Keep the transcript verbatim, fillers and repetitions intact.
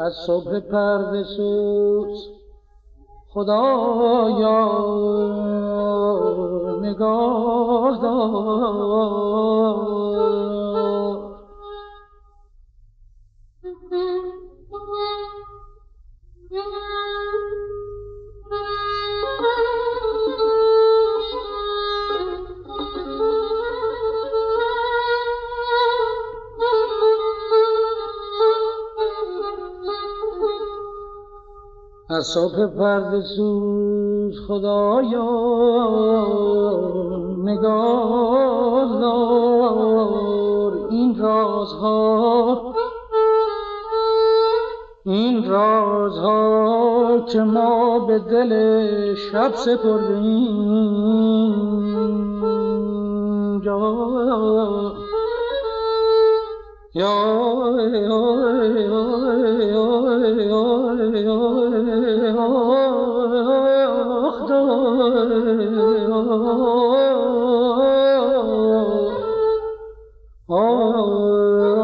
از صبح پرده سوز خدایا نگاه دار. از صبح پرده سوز خدایا نگاه دار. این رازها این رازها که ما به دل شب سپردیم جا یا آه